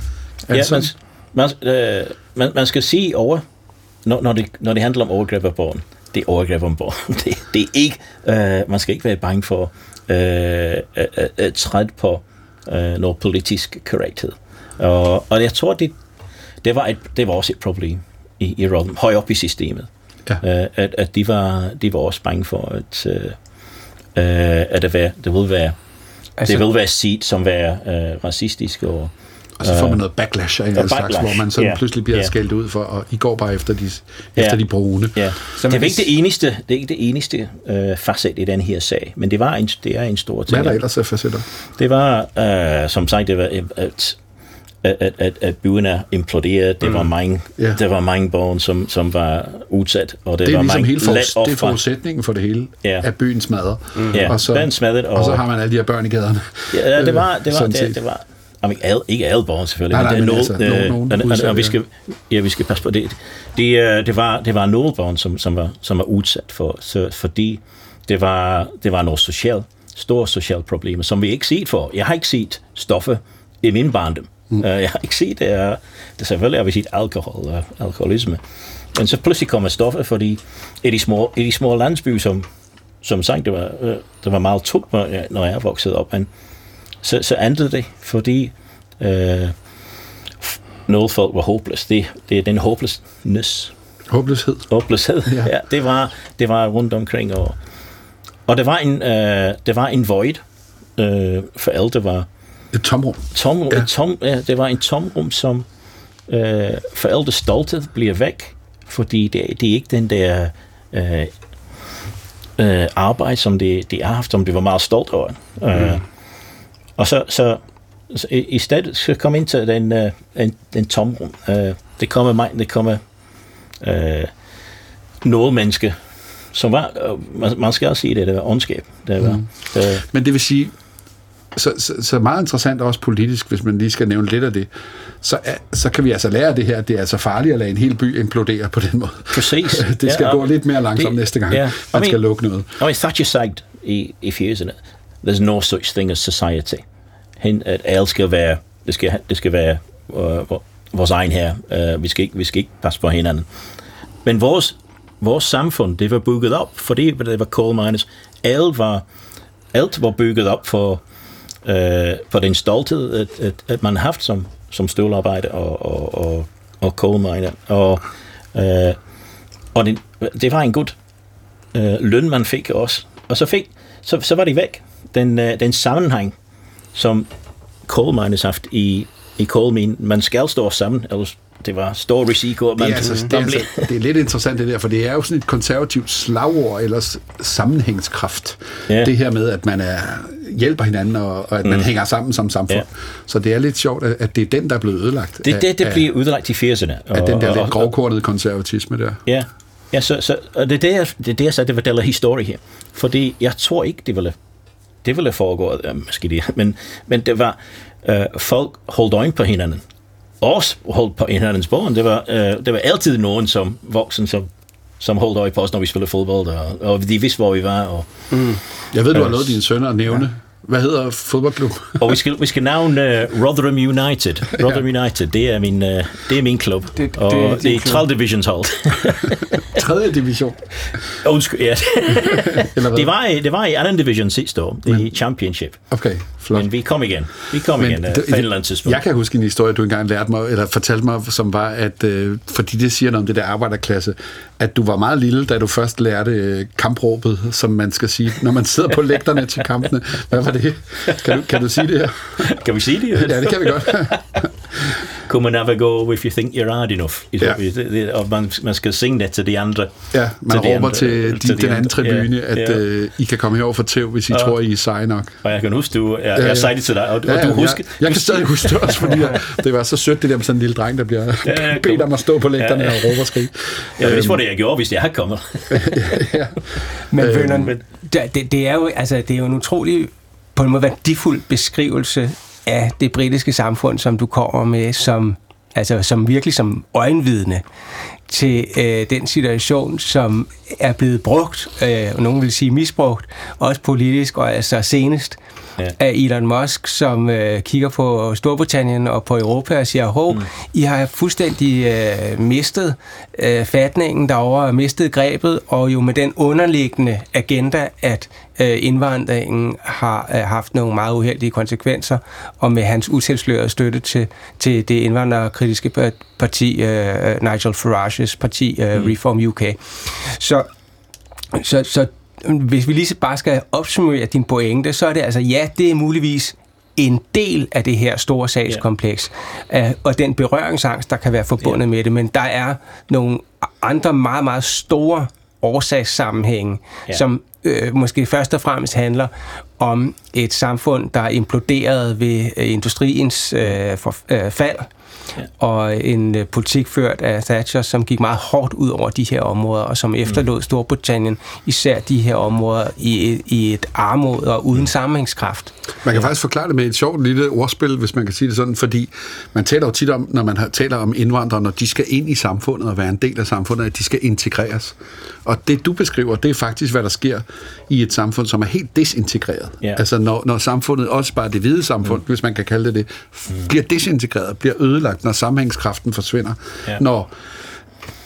Man skal sige over, når det handler om overgreb af børn. Det er overgreb om børn. Det er ikke... man skal ikke være bange for at træde på noget politisk korrekthed. Og jeg tror, det var også et problem i rollen, højt op i systemet. At de var også bange for, at det ville være... Altså, det vil være set som være racistisk. Og så får man noget backlash af en slags, hvor man så pludselig bliver skældt ud for, og I går bare efter de brune. Det er ikke det eneste facet i den her sag, men det er en stor ting. Hvad er der ellers af facetter? Det var, som sagt, det var at byen er imploderet. Der var mange børn, som var udsat, og det var ligesom mange det er forudsætningen for det hele, at byen smadrer. Og så har man alle de her børn i gaderne. Det var ikke alle børn selvfølgelig, men vi skal passe på det. Det var nogle børn, som var udsat for, fordi det var nogle store sociale problemer, som vi ikke set for. Jeg har ikke set stoffer i min barndom. Jeg har ikke set det. Selvfølgelig har vi set alkoholisme. Men så pludselig kommer stoffer, fordi i de små landsbyer, som sagt, det var meget tungt, når jeg voksede op. Men så ændrede det, fordi noget folk var hopeless. Det er den hopelessness. Håbløshed. Ja, det var rundt omkring, og der var en void, for alle. Det var et tomrum. Det var en tomrum, som forældres stolthed bliver væk, fordi det er ikke den der arbejde, som de har haft, som de var meget stolt over. Og så i stedet så kom ind til den tomrum. Det kommer noget menneske, som var, man skal også sige det var ondskab. Men det vil sige, så meget interessant også politisk, hvis man lige skal nævne lidt af det, så kan vi altså lære det her, at det er altså farligt at lade en hel by implodere på den måde. Præcis. Det skal gå lidt mere langsomt næste gang, man skal lukke noget. Thatcher sagde i 80'erne, there's no such thing as society. At alle skal være, det skal være vores egen her. Vi skal ikke passe på hinanden. Men vores samfund, det var bygget op, fordi det var coal miners. Alt var bygget op for den stolthed, at man har haft som stålarbejder og coal miner. Og det var en god løn, man fik også. Og så var det væk. Den sammenhæng, som coal miners haft i coal mine, man skal stå sammen, ellers det var stor risiko. Det er lidt interessant det der, for det er jo sådan et konservativt slagord, eller sammenhængskraft. Ja. Det her med, at man hjælper hinanden, og at man hænger sammen som samfund. Ja. Så det er lidt sjovt, at det er den, der er blevet ødelagt. Det bliver ødelagt i 80'erne. Af den der lidt grovkortede konservatisme der. Ja, så det er det, så det var historie her. Fordi jeg tror ikke, det ville foregå, måske det, men det var, folk holdt øje på hinanden. Også holdt på hinandens børn. Det var altid nogen som voksen, som holdt øje på os, når vi spillede fodbold, og de vidste, hvor vi var. Jeg ved, du har lovet dine sønner at nævne. Hvad hedder fodboldklub? Og vi skal nævne Rotherham United. United, det er min klub. Det er 3. divisionshold. 3. division? Undskyld, ja. det var i 2. division sidste år, i Championship. Okay, flot. Men vi kom igen. På et eller andet tidspunkt. Jeg kan huske en historie, du engang lærte mig, eller fortalte mig, som var, at fordi det siger noget om det der arbejderklasse, at du var meget lille, da du først lærte kampråbet, som man skal sige, når man sidder på lægterne til kampene. Hvad var det? Kan du sige det her? Kan vi sige det? Ja, det kan vi godt. Come and never go if you think you're hard enough. Og man skal synge det til de andre. Ja, man råber til den anden tribune, at I kan komme herover for tæv, hvis I tror, I er seje nok. Og jeg kan huske, jeg sagde det til dig, og du husker... Jeg kan stadig huske det også, fordi det var så sødt, det der med sådan en lille dreng, der bliver bedt om at stå på lægterne og råbe og skrige. Jeg vidste, hvor det jeg gjorde, hvis jeg havde kommet. Men det er jo, altså, det er jo en utrolig, på en måde, værdifuld beskrivelse af det britiske samfund, som du kommer med, som virkelig som øjenvidne til den situation, som er blevet brugt, og nogen vil sige misbrugt, også politisk, og altså senest af Elon Musk, som kigger på Storbritannien og på Europa og siger, I har fuldstændig mistet fatningen derovre, mistet grebet, og jo med den underliggende agenda, at indvandringen har haft nogle meget uheldige konsekvenser, og med hans utilslørede støtte til det indvandrerkritiske parti, Nigel Farages parti, Reform UK. Så hvis vi lige bare skal opsummere din pointe, så er det altså, det er muligvis en del af det her store sagskompleks, og den berøringsangst, der kan være forbundet med det, men der er nogle andre meget, meget store årsagssammenhænge, som måske først og fremmest handler om et samfund, der er imploderet ved industriens fald, og en politik ført af Thatcher, som gik meget hårdt ud over de her områder, og som efterlod Storbritannien især de her områder i et armod og uden sammenhængskraft. Man kan faktisk forklare det med et sjovt lille ordspil, hvis man kan sige det sådan, fordi man taler jo tit om, når man taler om indvandrere, når de skal ind i samfundet og være en del af samfundet, at de skal integreres. Og det, du beskriver, det er faktisk, hvad der sker i et samfund, som er helt desintegreret. Altså når samfundet, også bare det hvide samfund, hvis man kan kalde det, bliver desintegreret, bliver ødelagt, når sammenhængskraften forsvinder. Når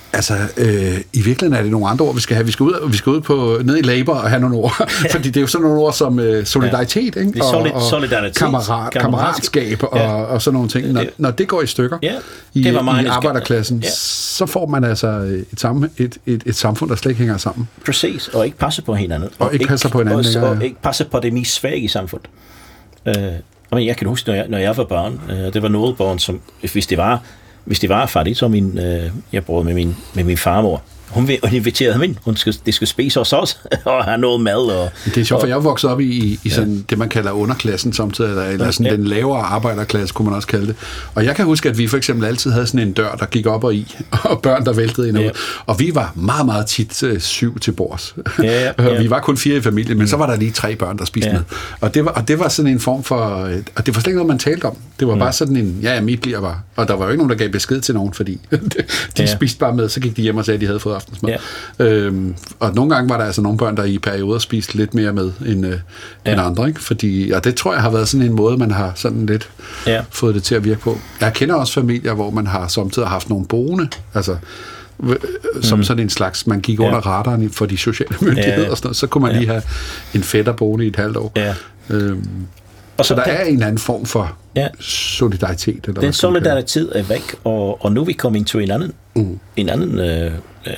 Altså, i virkeligheden er det nogle andre ord, vi skal have. Vi skal ud på ned i labor og have nogle ord. Fordi det er jo sådan nogle ord som solidaritet, ikke? Og solidaritet, kammeratskab og sådan nogle ting. Når det går i stykker i arbejderklassen, så får man altså et samfund, der slet ikke hænger sammen. Præcis, og ikke passer på hinanden. Og ikke passer på hinanden. Og ikke passer på det mest svage i samfundet. Jeg kan huske, når jeg var barn, det var noget børn, som hvis det var fattigt, så jeg boede med min farmor. Hun inviterede ham ind. Det skulle spise hos os og have noget mad. Det er sjovt, for jeg er vokset op i sådan det, man kalder underklassen samtidig, eller sådan den lavere arbejderklasse, kunne man også kalde det. Og jeg kan huske, at vi for eksempel altid havde sådan en dør, der gik op og i, og børn, der væltede ind og ud. Og vi var meget, meget tit 7 til bords. Vi var kun 4 i familien, men så var der lige 3 børn, der spiste med. Og det var sådan en form for... Og det var slet ikke noget, man talte om. Det var bare sådan en, mit bliver var. Og der var jo ikke nogen, der gav besked til nogen, fordi de spiste bare med, så gik de hjem og sagde, at de havde fået aftensmad. Og nogle gange var der altså nogle børn, der i perioder spiste lidt mere med end andre, ikke? Fordi, og det tror jeg har været sådan en måde, man har sådan lidt fået det til at virke på. Jeg kender også familier, hvor man har samtidig haft nogle boende, altså som sådan en slags, man gik under radaren for de sociale myndigheder og sådan noget, så kunne man lige have en fætter boende i et halvt år. Og så der er en anden form for solidaritet. Eller den solidaritet er væk, og nu er vi kommet til en anden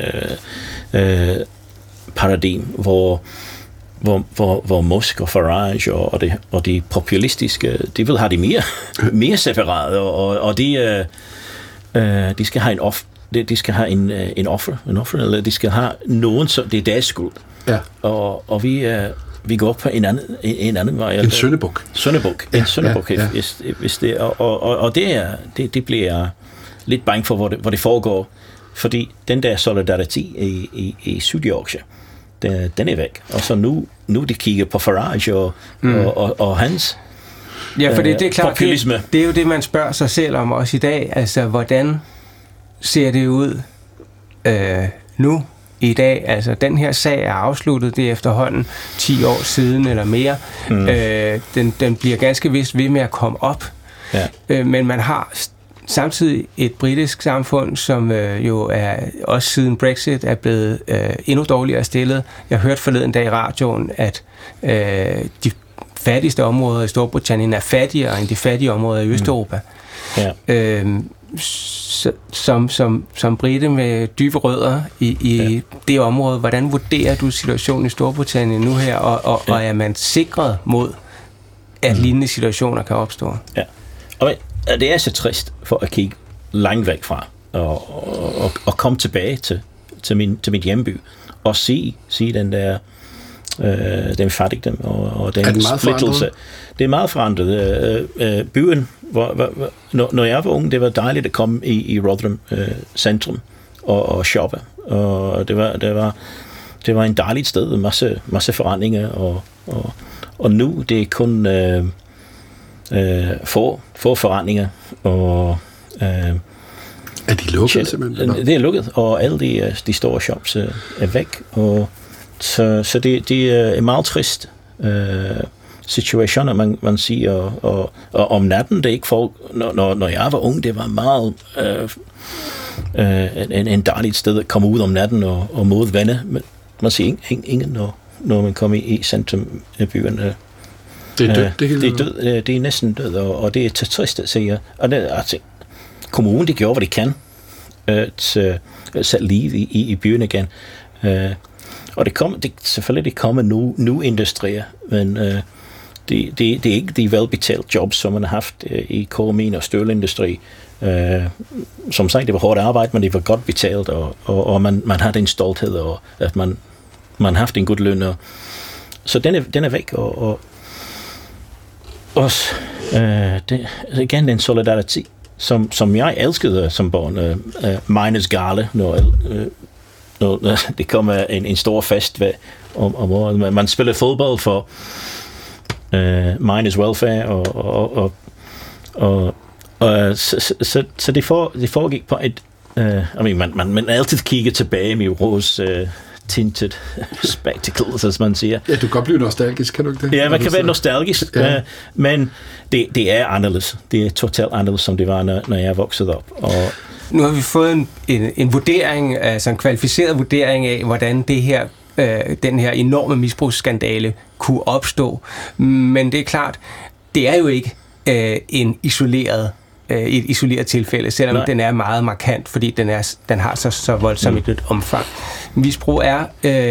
paradigme, hvor Musk og Farage og de populistiske, de vil have det mere separat, og de skal have de skal have en offer, eller de skal have nogen, så det er deres skyld. Og vi går op på en anden vej. En syndebuk. En syndebuk, hvis det og det bliver lidt bange for, hvor det foregår, fordi den der solidaritet i Sydyorkshire, den er væk. Og så nu de kigger på Farage og hans for det er klart, populisme. Det er jo det, man spørger sig selv om også i dag. Altså, hvordan ser det ud nu i dag? Altså, den her sag er afsluttet, det er efterhånden 10 år siden eller mere. Den bliver ganske vist ved med at komme op. Men man har samtidig et britisk samfund, som jo er også siden Brexit er blevet endnu dårligere stillet. Jeg hørte forleden dag i radioen, at de fattigste områder i Storbritannien er fattigere end de fattige områder i Østeuropa. Som brite med dybe rødder i det område, hvordan vurderer du situationen i Storbritannien nu her, og er man sikret mod, at lignende situationer kan opstå? Og det er så trist for at kigge langt væk fra og komme tilbage til mit hjemby og se den der den fattigdom og den splittelse. Det er meget forandret. Byen, når jeg var ung, det var dejligt at komme i Rotherham centrum og shoppe. Og det var en dejligt sted, masse forandringer, og nu det er kun få forandringer, og er de lukket simpelthen? Eller? Det er lukket, og alle de store shops er væk, og så det er en meget trist situation, man siger, og om natten, det er ikke folk, når jeg var ung, det var meget en dejligt sted at komme ud om natten og møde venner, men man siger ingen, når man kommer i centrum af byen. Det er død, det er næsten død, og det er til trist at se. Og det, altså, kommunen, de gjorde, hvad de kan, at sætte liv i byen igen. Og selvfølgelig kommer nu industrier, men det er ikke de velbetalt jobs, som man har haft i KMI og stølindustri. Som sagt, det var hårdt arbejde, men det var godt betalt, og man havde en stolthed, og at man har haft en god løn. Så den er væk, og igen den solidaritet, som jeg elskede som barn. Miners gale, når det kommer en stor fest om året. Man spiller fodbold for miners welfare, og så det foregik på et... man altid kigger tilbage med rose tinted spectacles, as man siger. Ja, du kan godt blive nostalgisk, kan du ikke det? Ja, man kan være nostalgisk, men det er anderledes. Det er totalt anderledes, som det var, når jeg voksede op. nu har vi fået en vurdering, altså en kvalificeret vurdering af, hvordan det her, den her enorme misbrugsskandale kunne opstå. Men det er klart, det er jo ikke et isoleret tilfælde, selvom den er meget markant, fordi den har så voldsomt et omfang. Misbrug er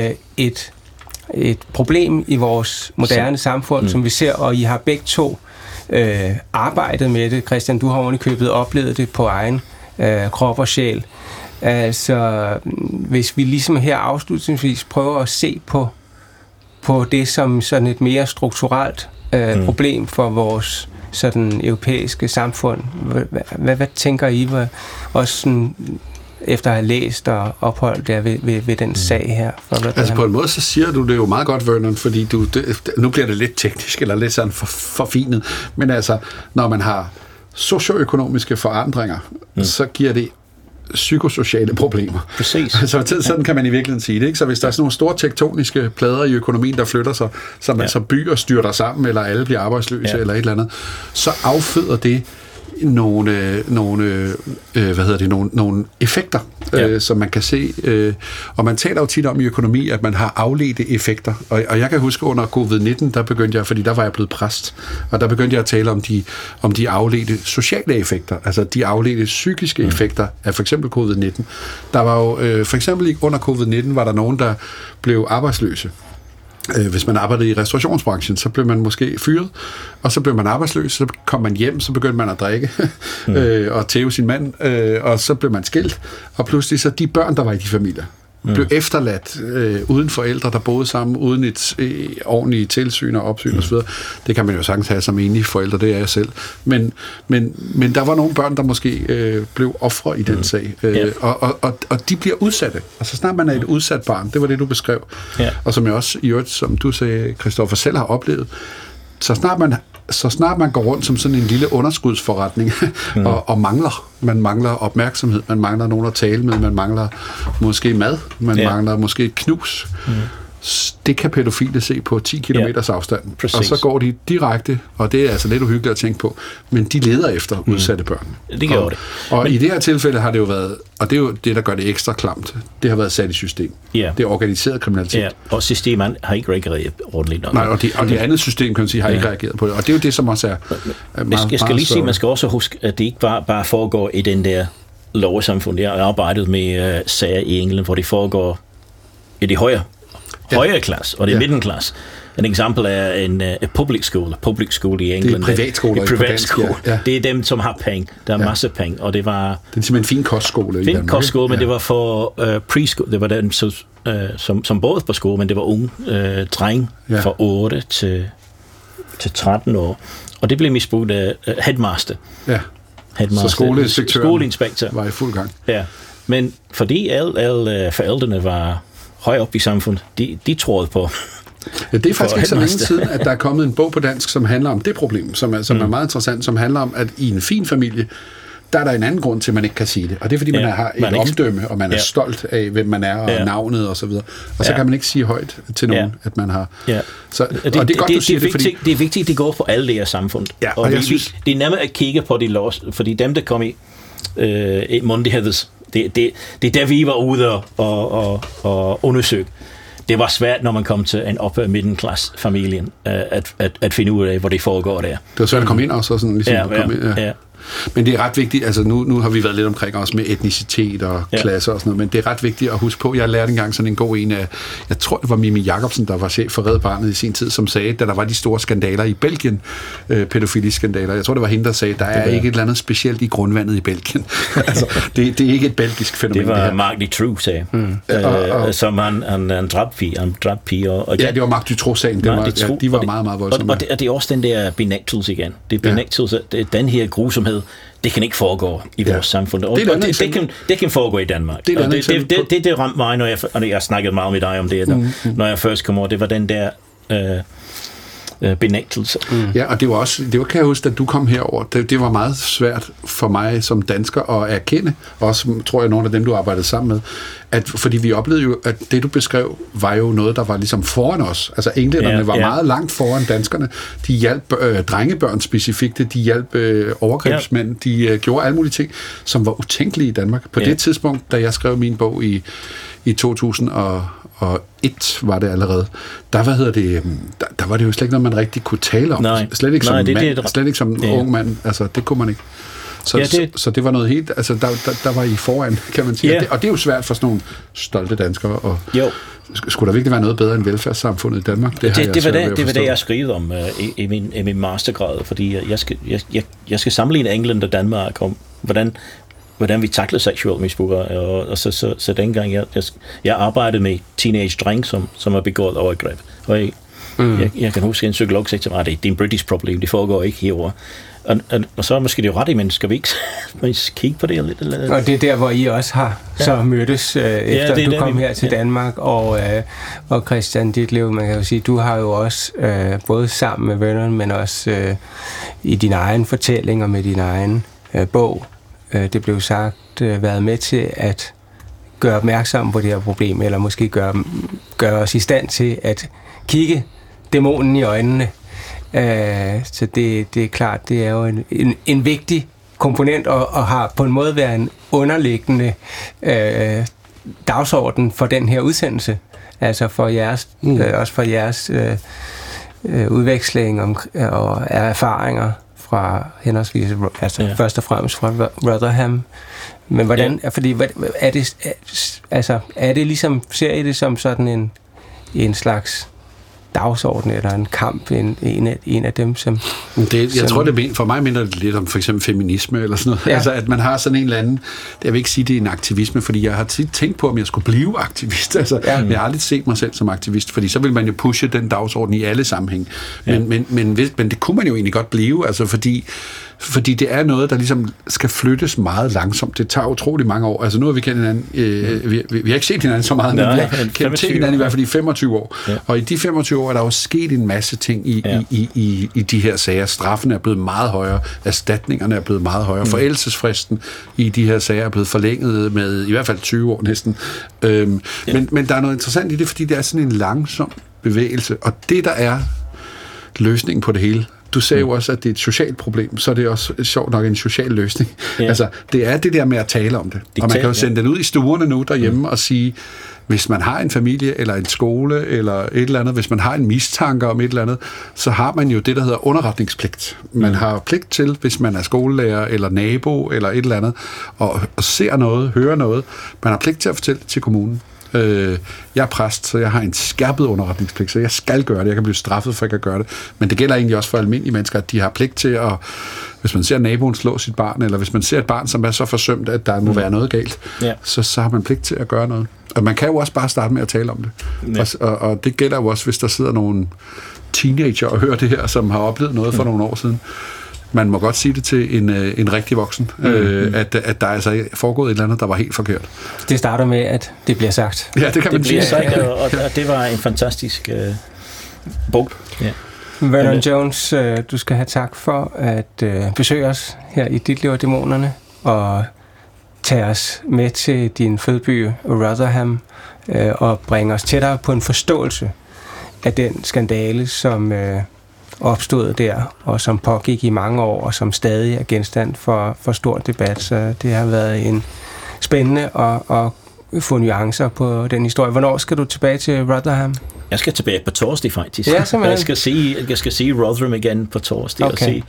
et problem i vores moderne samfund, som vi ser, og I har begge to arbejdet med det. Christian, du har ovenikøbet oplevet det på egen krop og sjæl. Altså, hvis vi ligesom her afslutningsvis prøver at se på det som sådan et mere strukturelt problem for vores sådan europæiske samfund. Hvad tænker I også sådan, efter at have læst og opholdt der ved den sag her? Altså på en måde, så siger du det jo meget godt, Vernon, fordi nu bliver det lidt teknisk, eller lidt sådan forfinet, men altså, når man har socioøkonomiske forandringer, så giver det psykosociale problemer. Præcis. Altså, sådan kan man i virkeligheden sige det, ikke? Så hvis der er sådan nogle store tektoniske plader i økonomien, der flytter sig, så byer styrter sammen, eller alle bliver arbejdsløse, eller et eller andet, så afføder det nogle effekter, som man kan se. Og man taler jo tit om i økonomi, at man har afledte effekter. Og jeg kan huske under covid-19, der begyndte jeg, fordi der var jeg blevet præst, og der begyndte jeg at tale om de afledte sociale effekter, altså de afledte psykiske effekter af for eksempel covid-19. Der var jo, for eksempel under covid-19, var der nogen, der blev arbejdsløse. Hvis man arbejdede i restaurationsbranchen, så blev man måske fyret, og så blev man arbejdsløs, så kom man hjem, så begyndte man at drikke og tæve sin mand, og så blev man skilt, og pludselig så de børn, der var i de familier, blev efterladt uden forældre, der boede sammen, uden et ordentligt tilsyn og opsyn osv. Det kan man jo sagtens have som enige forældre, det er jeg selv. Men der var nogle børn, der måske blev ofre i den sag, og de bliver udsatte. Altså snart man er et udsat barn, det var det, du beskrev. Og som jeg også, i øvrigt, som du sagde, Christoffer, selv har oplevet, så snart man går rundt som sådan en lille underskudsforretning og man mangler opmærksomhed, man mangler nogen at tale med, man mangler måske mad, man mangler måske et knus. Det kan pædofile se på 10 kilometers afstand. Præcis. Og så går de direkte, og det er altså lidt uhyggeligt at tænke på, men de leder efter udsatte børn. Det gør det. Og i det her tilfælde har det jo været, og det er jo det, der gør det ekstra klamt, det har været sat i system. Det er organiseret kriminalitet. Og systemet har ikke reageret ordentligt nok. Nej, og det andet system, kan man sige, har ikke reageret på det. Og det er jo det, som også er meget, jeg skal lige sige, man skal også huske, at det ikke bare foregår i den der lovsamfund. Jeg har arbejdet med sager i England, hvor det foregår i de højere klasse, og det er middelklasse. Et eksempel er en public school i England. Det er privatskoler. Det er dem, som har penge. Der er masser af penge, og det var... Det er simpelthen en fin kostskole. Fin kostskole, men det var for preschool. Det var den, som både på skole, men det var unge dreng fra 8 til 13 år. Og det blev misbrugt af headmaster. Ja. Så skoleinspektør var i fuld gang. Ja, men fordi alle forældrene var højere op i samfundet, de troede på. Ja, det er faktisk ikke så længe siden, at der er kommet en bog på dansk, som handler om det problem, som er meget interessant, som handler om, at i en fin familie, der er der en anden grund til, at man ikke kan sige det. Og det er, fordi man har et omdømme, og man er stolt af, hvem man er, og navnet og så videre. Og så kan man ikke sige højt til nogen, at man har... Så, og det er godt, du siger det, fordi... Det er vigtigt, at det går på alle det her samfund. Ja, og det er nemmere at kigge på de lås, fordi dem, der kom i myndigheders, det er der, vi var ude og undersøge. Det var svært, når man kom til en upper middelklasse familien, at finde ud af, hvor det foregår der. Det var svært at komme ind også, sådan ligesom at komme ind. Ja. Men det er ret vigtigt, altså nu har vi været lidt omkring også med etnicitet og klasser og sådan noget, men det er ret vigtigt at huske på, jeg lærte engang sådan en god en af, jeg tror det var Mimi Jacobsen, der var chef for Red Barnet i sin tid, som sagde, da der var de store skandaler i Belgien, pædofili-skandaler, jeg tror det var hende, der sagde, der er ikke et eller andet specielt i grundvandet i Belgien. Altså, det er ikke et belgisk fænomen. Det var Marc Dutroux, sagde som han dræbte piger. Og ja, det var Marc Dutroux-sagen, de var meget, meget voldsomme. Og det er også den der benægtelse igen. Det er benægtelse, den her grusomhed, det kan ikke foregå i vores samfund. Og det kan foregå i Danmark. Det ramte mig, når jeg snakkede meget med dig om det, når jeg først kom over. Det var den der benægtelse. Ja, og det var, kan jeg huske, at du kom herover. Det var meget svært for mig som dansker at erkende, også tror jeg nogle af dem, du arbejdede sammen med, fordi vi oplevede jo, at det du beskrev, var jo noget, der var ligesom foran os. Altså englænderne var meget langt foran danskerne. De hjalp drengebørn specifikt, de hjalp overgrebsmænd, de gjorde alle mulige ting, som var utænkelige i Danmark. På det tidspunkt, da jeg skrev min bog i 2001 var det allerede. Der var det jo slet ikke noget, man rigtig kunne tale om. Nej. Slet ikke som mand, slet ikke som ung mand. Altså, det kunne man ikke. Så det var noget helt... Altså, der var I foran, kan man sige. Og det er jo svært for sådan nogle stolte danskere. Og skulle der virkelig være noget bedre end velfærdssamfundet i Danmark? Det var det, jeg skrev om i min mastergrad, fordi jeg skal sammenligne England og Danmark om, hvordan vi takler seksuelt misbrug, og så dengang jeg arbejdede med teenage-dreng, som har begået overgreb. Og jeg kan huske, en psykolog sagde til mig, det er en British problem, det foregår ikke herovre. Og så er måske det jo ret i, men skal vi ikke kigge på det lidt? Eller? Og det er der, hvor I også har så mødtes, efter du kom her til Danmark, og Christian Ditlev, man kan jo sige, du har jo også, både sammen med Vernon, men også i din egen fortælling og med din egen bog, det blev sagt, været med til at gøre opmærksom på det her problem, eller måske gøre os i stand til at kigge dæmonen i øjnene. Så det er klart, det er jo en vigtig komponent, og har på en måde været en underliggende dagsorden for den her udsendelse. Altså for jeres, også for jeres udveksling og erfaringer fra henholdsvis, først og fremmest fra Rotherham. Men hvordan, fordi er det ligesom, ser I det som sådan en slags dagsorden eller en kamp, en af dem, som... Jeg tror, det for mig minder det lidt om for eksempel feminisme eller sådan noget. Ja. Altså, at man har sådan en eller anden... Jeg vil ikke sige, det er en aktivisme, fordi jeg har tit tænkt på, om jeg skulle blive aktivist. Altså, jeg har aldrig set mig selv som aktivist, fordi så vil man jo pushe den dagsorden i alle sammenhæng. Men det kunne man jo egentlig godt blive, altså fordi det er noget, der ligesom skal flyttes meget langsomt. Det tager utrolig mange år. Altså nu har vi kendt hinanden... vi har ikke set hinanden så meget, men vi har kendt til hinanden i hvert fald i 25 år. Ja. Og i de 25 år er der jo sket en masse ting i de her sager. Straffen er blevet meget højere. Erstatningerne er blevet meget højere. Forældelsesfristen i de her sager er blevet forlænget med i hvert fald 20 år næsten. Men der er noget interessant i det, fordi det er sådan en langsom bevægelse. Og det, der er løsningen på det hele, du sagde jo også, at det er et socialt problem, så er det også sjovt nok en social løsning. Ja. Altså, det er det der med at tale om det. Og man kan jo sende den ud i stuerne nu derhjemme og sige, hvis man har en familie eller en skole eller et eller andet, hvis man har en mistanke om et eller andet, så har man jo det, der hedder underretningspligt. Man har pligt til, hvis man er skolelærer eller nabo eller et eller andet, og ser noget, hører noget, man har pligt til at fortælle til kommunen. Jeg er præst, så jeg har en skærpet underretningspligt, så jeg skal gøre det. Jeg kan blive straffet for, at jeg kan gøre det. Men det gælder egentlig også for almindelige mennesker, at de har pligt til at, hvis man ser naboen slå sit barn, eller hvis man ser et barn, som er så forsømt, at der må være noget galt, så har man pligt til at gøre noget. Og man kan jo også bare starte med at tale om det. Og det gælder jo også, hvis der sidder nogle teenager og hører det her, som har oplevet noget for nogle år siden. Man må godt sige det til en rigtig voksen, at der er altså foregået et eller andet, der var helt forkert. Det starter med, at det bliver sagt. Ja, det kan man sige. Og det var en fantastisk bog. Ja. Vernon Jones, du skal have tak for at besøge os her i Ditlev og Dæmonerne, og tage os med til din fødeby Rotherham, og bringe os tættere på en forståelse af den skandale, som opstod der, og som pågik i mange år, og som stadig er genstand for stor debat. Så det har været en spændende at få nuancer på den historie. Hvornår skal du tilbage til Rotherham? Jeg skal tilbage på torsdag, faktisk. Ja, jeg skal se Rotherham igen på torsdag,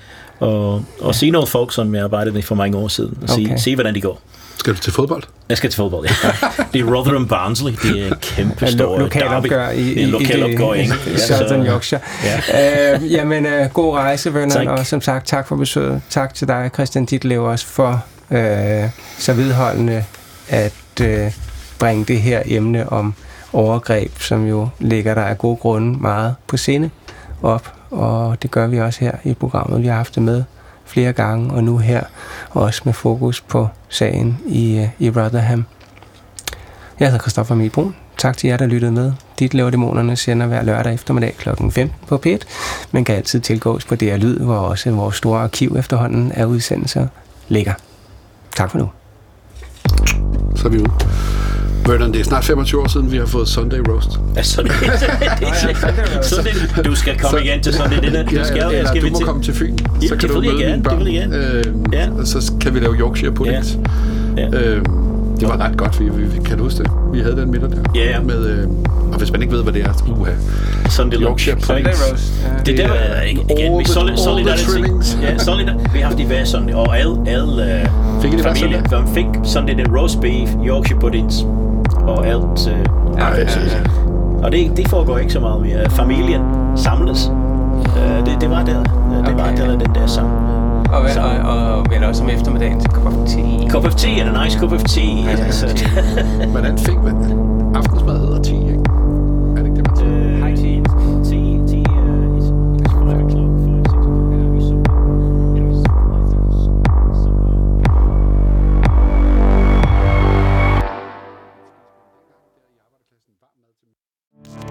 og se nogle folk, som jeg arbejdede med for mange år siden, og se hvordan det går. Skal du til fodbold? Jeg skal til fodbold, ja. Det er Rotherham Barnsley. Det er en kæmpe stor lokalopgør i Southern Yorkshire. Jamen, god rejse, Vernon, og som sagt, tak for besøget. Tak til dig, Christian Ditlev, også for så vedholdende at bringe det her emne om overgreb, som jo ligger der af gode grunde meget på sinde op, og det gør vi også her i programmet. Vi har haft det med flere gange, og nu her også med fokus på sagen i Rotherham. Jeg hedder Christoffer Emil Bruun. tak til jer, der lyttede med. Ditlev og Dæmonerne sender hver lørdag eftermiddag kl. 15 på P1, men kan altid tilgås på DR Lyd, hvor også vores store arkiv efterhånden af udsendelser ligger. Tak for nu. Så er vi ude. Vernon, det er snart 25 år siden, vi har fået Sunday Roast. Ja, Sunday. Du skal komme igen til Sunday Dinner. Du må komme til Fyn. Så kan du møde dine børn. Så kan vi lave Yorkshire puddings. Ja. Det var ret godt, vi kan huske det. Vi havde den middag der. Ja. Med, og hvis man ikke ved, hvad det er, Sunday Yorkshire puddings. Det der var igen, vi har haft i hver Sunday, og alle familien fik Sunday the roast beef, Yorkshire puddings, og alt. Og det foregår ikke så meget mere. Familien samles. Det var der. Det var der den der sammen. Og vel også om eftermiddagen til cup of tea. Cup of tea, and a nice cup of tea. Hvordan fik man aftensmad hedder tea, ikke? Er det ikke det, man siger? Hej tea. Varm mad til